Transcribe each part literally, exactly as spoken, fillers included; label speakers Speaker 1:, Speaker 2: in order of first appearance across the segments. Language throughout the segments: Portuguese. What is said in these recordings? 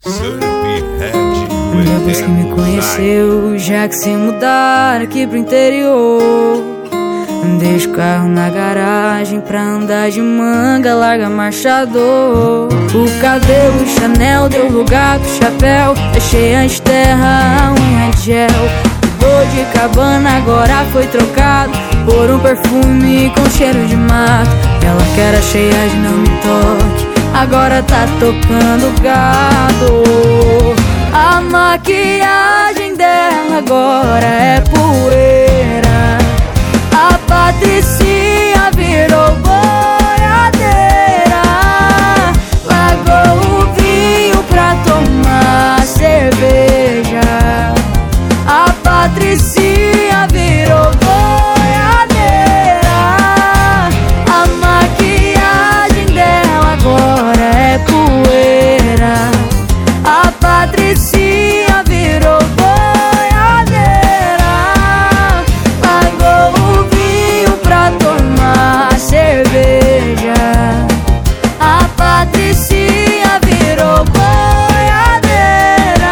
Speaker 1: Depois que me conheceu, já que se mudar aqui pro interior, deixa o carro na garagem pra andar de manga, larga marchador. O cabelo Chanel deu lugar pro chapéu, deixei antes terra, a unha de gel. O de cabana agora foi trocado por um perfume com cheiro de mato. Ela que era cheia de não me toque, agora tá tocando gado. A maquiagem dela agora é poeira. A Patricinha virou boiadeira. Largou o vinho pra tomar cerveja. A Patricinha virou boiadeira. A maquiagem dela agora é poeira. A Patricinha virou boiadeira. Largou o vinho pra tomar cerveja. A Patricinha virou boiadeira.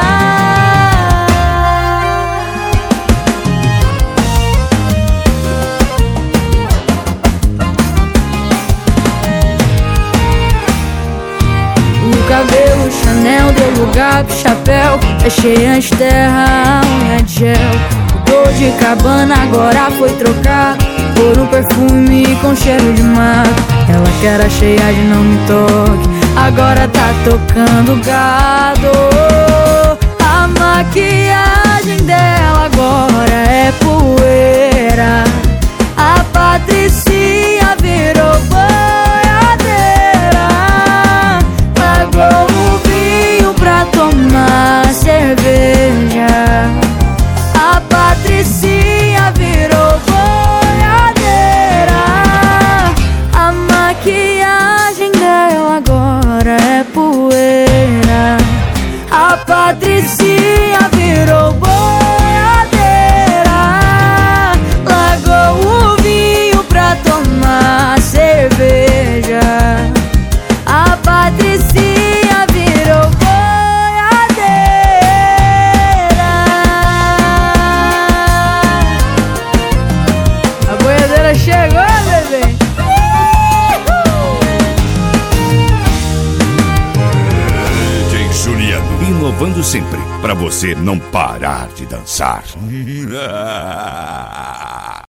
Speaker 1: O cabelo Chanel deu lugar pro chapéu, achei antes terra, a unha de gel. O dor de cabana agora foi trocado por um perfume com cheiro de mato. Ela que era cheia de não me toque, agora tá tocando gado. A maquiagem dela agora é poeira. A Patricinha virou boiadeira. Largou o vinho pra tomar cerveja. A Patricinha virou boiadeira. A maquiagem dela agora é poeira. A Patricinha virou boiadeira. Largou o vinho pra tomar cerveja. A Patricinha virou boiadeira. A boiadeira chegou, bebê.
Speaker 2: D J Juliano, inovando sempre, pra você não parar de dançar.